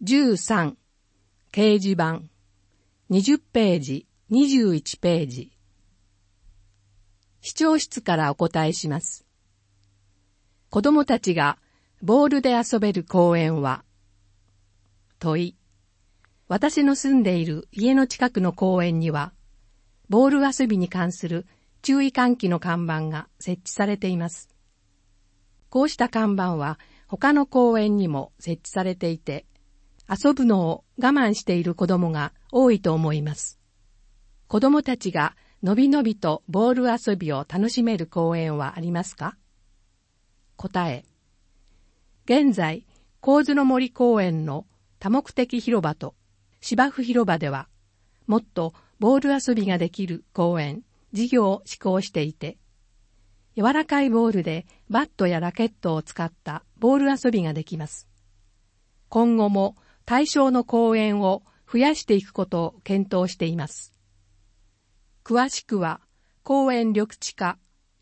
13、掲示板、20ページ、21ページ。視聴室からお答えします。子供たちがボールで遊べる公園は？問い。私の住んでいる家の近くの公園には、ボール遊びに関する注意喚起の看板が設置されています。こうした看板は他の公園にも設置されていて、遊ぶのを我慢している子供が多いと思います。子供たちがのびのびとボール遊びを楽しめる公園はありますか？答え。現在、神津の森公園の多目的広場と芝生広場では、もっとボール遊びができる公園、事業を施行していて、柔らかいボールでバットやラケットを使ったボール遊びができます。今後も対象の公園を増やしていくことを検討しています。詳しくは、公園緑地課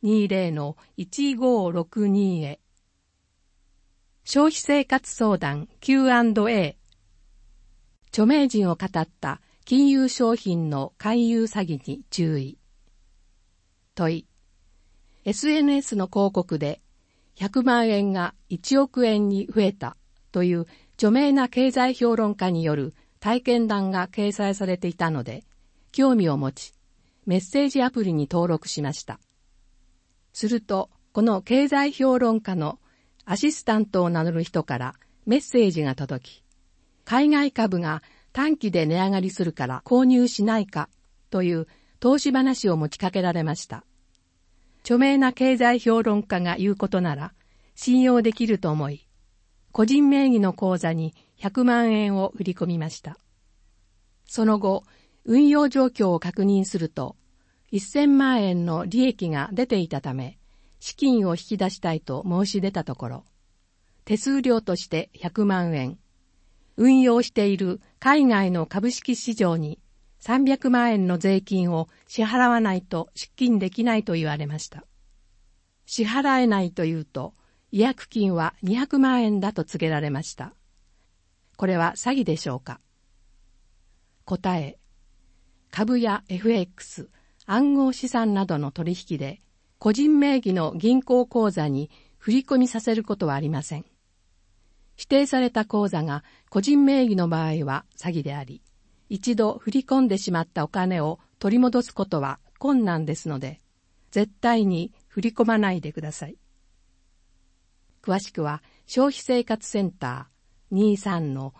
20-1562 へ。消費生活相談 Q&A。著名人を語った金融商品の勧誘詐欺に注意。問い。SNS の広告で100万円が1億円に増えたという著名な経済評論家による体験談が掲載されていたので、興味を持ち、メッセージアプリに登録しました。すると、この経済評論家のアシスタントを名乗る人からメッセージが届き、海外株が短期で値上がりするから購入しないかという投資話を持ちかけられました。著名な経済評論家が言うことなら信用できると思い、個人名義の口座に100万円を振り込みました。その後、運用状況を確認すると、1000万円の利益が出ていたため、資金を引き出したいと申し出たところ、手数料として100万円、運用している海外の株式市場に300万円の税金を支払わないと出金できないと言われました。支払えないというと、違約金は200万円だと告げられました。これは詐欺でしょうか？答え。株や FX、暗号資産などの取引で、個人名義の銀行口座に振り込みさせることはありません。指定された口座が個人名義の場合は詐欺であり、一度振り込んでしまったお金を取り戻すことは困難ですので、絶対に振り込まないでください。詳しくは消費生活センター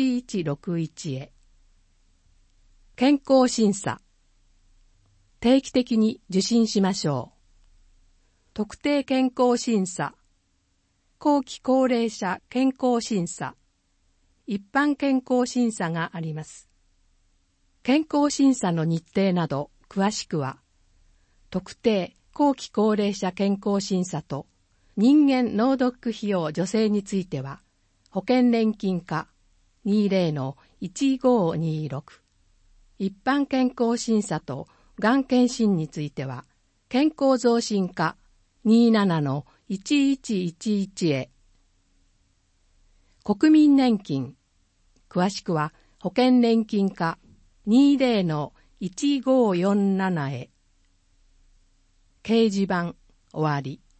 23-1161 へ。健康審査。定期的に受診しましょう。特定健康審査、後期高齢者健康審査、一般健康審査があります。健康審査の日程など詳しくは、特定後期高齢者健康審査と人間脳ドック費用助成については、保険年金課 20-1526、一般健康審査とがん検診については、健康増進課 27-1111 へ。国民年金。詳しくは保険年金課 20-1547 へ。掲示板終わり。